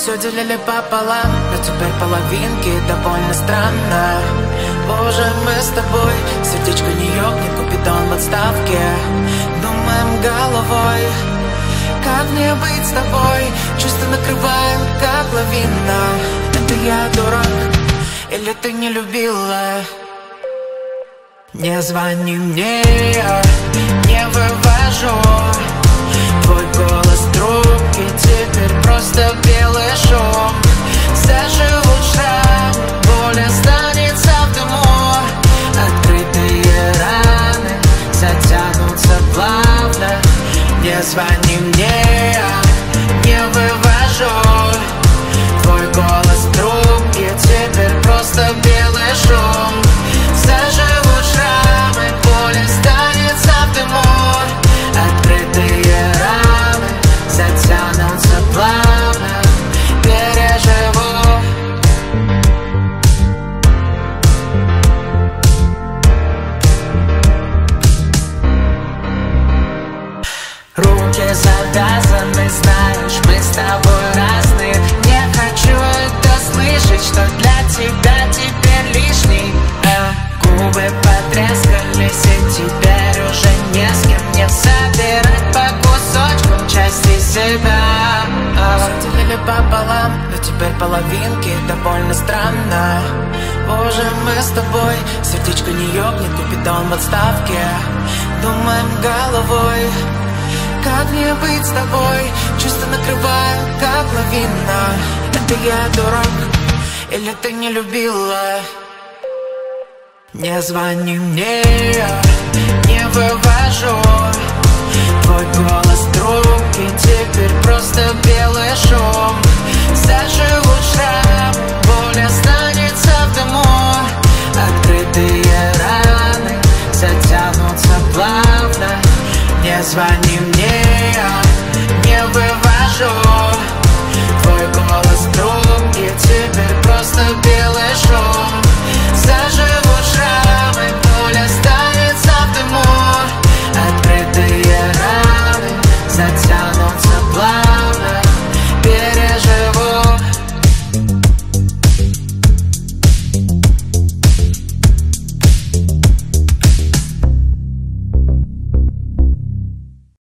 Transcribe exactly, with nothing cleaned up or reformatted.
все делили пополам, но теперь половинки довольно странно. Боже, мы с тобой, сердечко не ёкнет, купидон в отставке. Думаем головой, как мне быть с тобой? Чувства накрывают, как лавина. Это я дурак, или ты не любила? Не звони мне, я не вывожу твой голос в трубке, теперь просто белый шум. Заживут шрамы, боль останется в дыму. Открытые раны затянутся плавно. Не звони мне, я не вывожу твой голос в трубке, теперь просто белый шум. Заживут шрамы, боль останется в дыму. Открытые раны затянутся плавно. Переживу. Руки завязаны, знаешь, мы с тобой разные. Не хочу это слышать, что для тебя теперь лишний. А губы потрескались, и теперь уже не с кем не собирать по кусочкам части себя. Все делили пополам, но теперь половинки довольно странно. Боже, мы с тобой, сердечко не ёкнет, купидон в отставке. Думаем головой, как мне быть с тобой? Чувства накрывают, как лавина. Это я дурак, или ты не любила? Не звони мне, я не вывожу твой голос в трубке, теперь просто белый шум. Заживут шрамы, боль останется